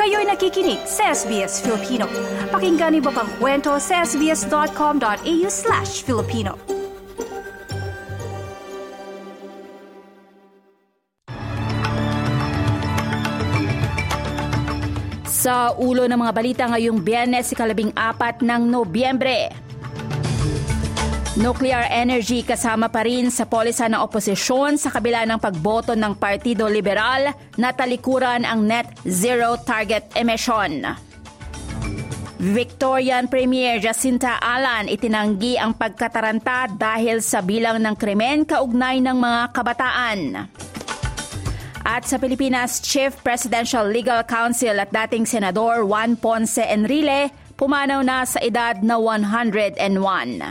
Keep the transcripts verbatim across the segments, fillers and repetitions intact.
Kayo'y nakikinig sa S B S Filipino. Pakinggan niyo pa ang kwento sa sbs.com.au slash Filipino. Sa ulo ng mga balita ngayong Biyernes, ikalabing apat ng Nobyembre. Nuclear energy kasama pa rin sa polisa ng oposisyon sa kabila ng pagboto ng Partido Liberal na talikuran ang net zero target emission. Victorian Premier Jacinta Allan itinanggi ang pagkataranta dahil sa bilang ng krimen kaugnay ng mga kabataan. At sa Pilipinas, Chief Presidential Legal Counsel at dating Senador Juan Ponce Enrile pumanaw na sa edad na one hundred one.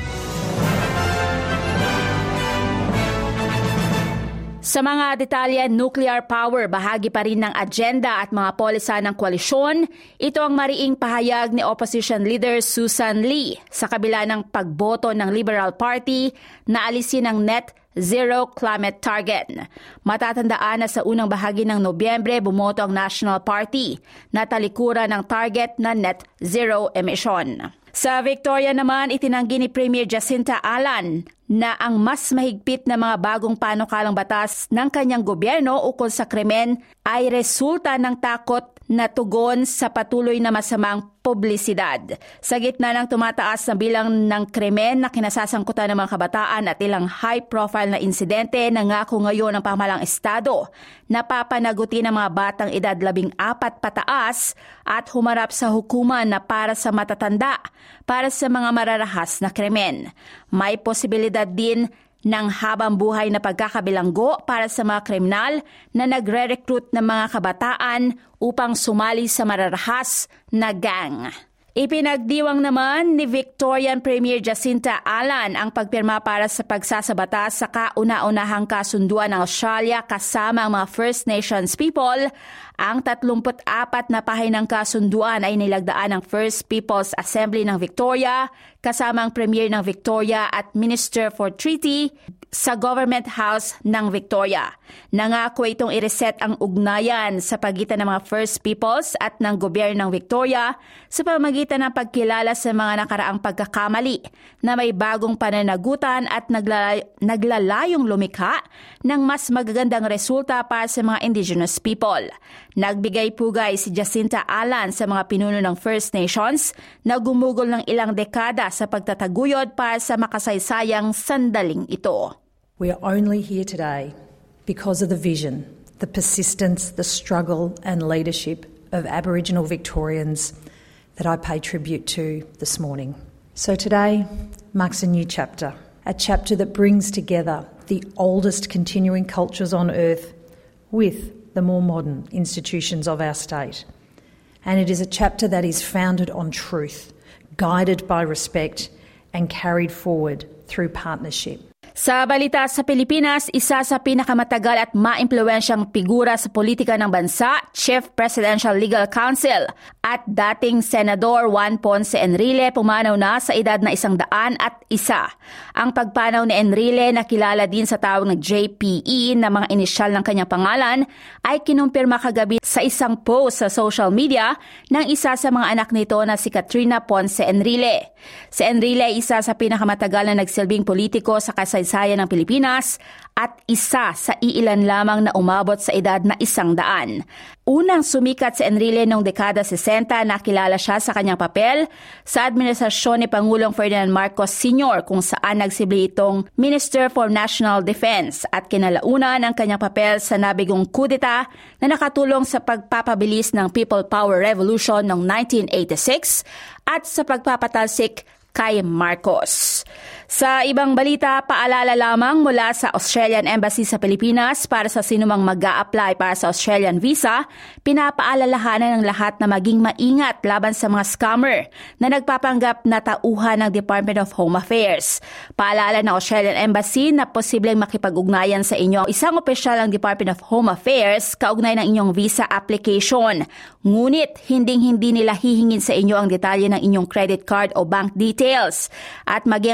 Sa mga detalye, nuclear power bahagi pa rin ng agenda at mga polisa ng koalisyon. Ito ang mariing pahayag ni Opposition Leader Susan Lee sa kabila ng pagboto ng Liberal Party na alisin ang net zero climate target. Matatandaan na sa unang bahagi ng Nobyembre, bumoto ang National Party na talikuran ng target na net zero emission. Sa Victoria naman, itinanggi ni Premier Jacinta Allan na ang mas mahigpit na mga bagong panukalang batas ng kanyang gobyerno ukol sa krimen ay resulta ng takot na tugon sa patuloy na masamang publisidad. Sa gitna ng tumataas na bilang ng krimen na kinasasangkutan ng mga kabataan at ilang high-profile na insidente, nangako ngayon ng pamahalang estado na papanagutin ang mga batang edad labing apat pataas at humarap sa hukuman na para sa matatanda para sa mga mararahas na krimen. May posibilidad din ng habang buhay na pagkakabilanggo para sa mga kriminal na nagre-recruit ng mga kabataan upang sumali sa mararahas na gang. Ipinagdiwang naman ni Victorian Premier Jacinta Allan ang pagpirma para sa pagsasabatas sa kauna-unahang kasunduan ng Australia kasama ang mga First Nations people. Ang tatlumpu't apat na pahinang kasunduan ay nilagdaan ng First People's Assembly ng Victoria kasama ang Premier ng Victoria at Minister for Treaty sa Government House ng Victoria. Nangako itong i-reset ang ugnayan sa pagitan ng mga First Peoples at ng gobyerno ng Victoria sa pamamagitan ng pagkilala sa mga nakaraang pagkakamali na may bagong pananagutan at naglala- naglalayong lumikha ng mas magagandang resulta para sa mga Indigenous people. Nagbigay pugay si Jacinta Allan sa mga pinuno ng First Nations na gumugol ng ilang dekada sa pagtataguyod para sa makasaysayang sandaling ito. We are only here today because of the vision, the persistence, the struggle and leadership of Aboriginal Victorians that I pay tribute to this morning. So today marks a new chapter, a chapter that brings together the oldest continuing cultures on earth with the more modern institutions of our state. And it is a chapter that is founded on truth, guided by respect and carried forward through partnership. Sa balita sa Pilipinas, isa sa pinakamatagal at maimpluwensyang figura sa politika ng bansa, Chief Presidential Legal Counsel at dating Senador Juan Ponce Enrile pumanaw na sa edad na isang daan at isa. Ang pagpanaw ni Enrile na kilala din sa tawag na J P E na mga inisyal ng kanyang pangalan ay kinumpirma kagabi sa isang post sa social media ng isa sa mga anak nito na si Katrina Ponce Enrile. Si Enrile ay isa sa pinakamatagal na nagsilbing politiko sa kasaysayan ng Pilipinas at isa sa iilan lamang na umabot sa edad na isang daan. Unang sumikat si Enrile noong dekada sesenta, nakilala siya sa kanyang papel sa administrasyon ni Pangulong Ferdinand Marcos Senior kung saan nagsilbi itong Minister for National Defense at kinalaunan ang kanyang papel sa nabigong kudeta na nakatulong sa pagpapabilis ng People Power Revolution noong nineteen eighty-six at sa pagpapatalsik kay Marcos. Sa ibang balita, paalala lamang mula sa Australian Embassy sa Pilipinas para sa sinumang mag-a-apply para sa Australian visa, pinapaalalahanan ng lahat na maging maingat laban sa mga scammer na nagpapanggap na tauhan ng Department of Home Affairs. Paalala ng Australian Embassy na posibleng makipag-ugnayan sa inyo isang opisyal ng Department of Home Affairs kaugnay ng inyong visa application. Ngunit, hinding-hindi nila hihingin sa inyo ang detalye ng inyong credit card o bank details at maging ang detalye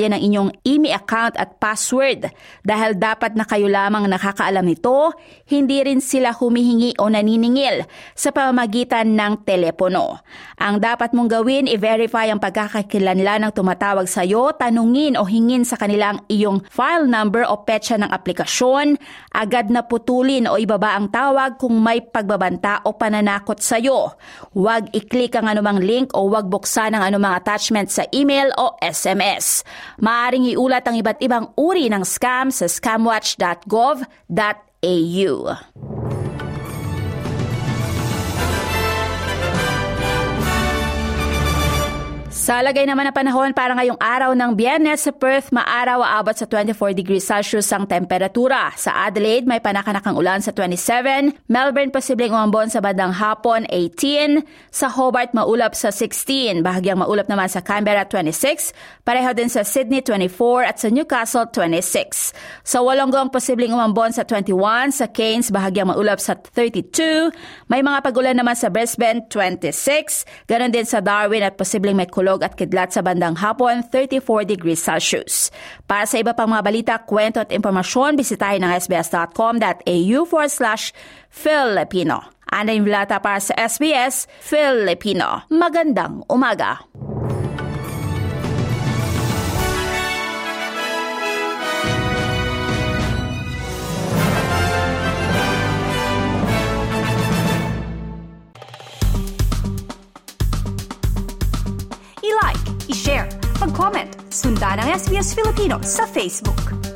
detalye ng inyong email account at password. Dahil dapat na kayo lamang nakakaalam nito, hindi rin sila humihingi o naniningil sa pamamagitan ng telepono. Ang dapat mong gawin, i-verify ang pagkakakilanlan ng tumatawag sa iyo, tanungin o hingin sa kanilang iyong file number o petsa ng aplikasyon, agad na putulin o ibaba ang tawag kung may pagbabanta o pananakot sa iyo. Huwag i-click ang anumang link o huwag buksan ang anumang attachment sa email o S M S. Maaaring iulat ang iba't ibang uri ng scam sa scamwatch dot gov dot a u. Sa lagay naman na panahon para ngayong araw ng Biyernes sa Perth, maaraw aabot sa twenty-four degrees Celsius ang temperatura. Sa Adelaide, may panakanakang ulan sa twenty-seven. Melbourne, posibleng umambon sa bandang hapon, eighteen. Sa Hobart, maulap sa sixteen. Bahagyang maulap naman sa Canberra, twenty-six. Pareho din sa Sydney, twenty-four. At sa Newcastle, twenty-six. Sa Wollongong, posibleng umambon sa twenty-one. Sa Cairns, bahagyang maulap sa thirty-two. May mga pagulan naman sa Brisbane, twenty-six. Ganon din sa Darwin at posibleng may kulog at kidlat sa bandang hapon, thirty-four degrees Celsius. Para sa iba pang mga balita, kwento at impormasyon, bisitahin ang sbs.com.au forward slash Filipino. Ana yung vilata para sa S B S Filipino. Magandang umaga. I-like, i-share, mag-comment, sundan ang S B S Filipino sa Facebook.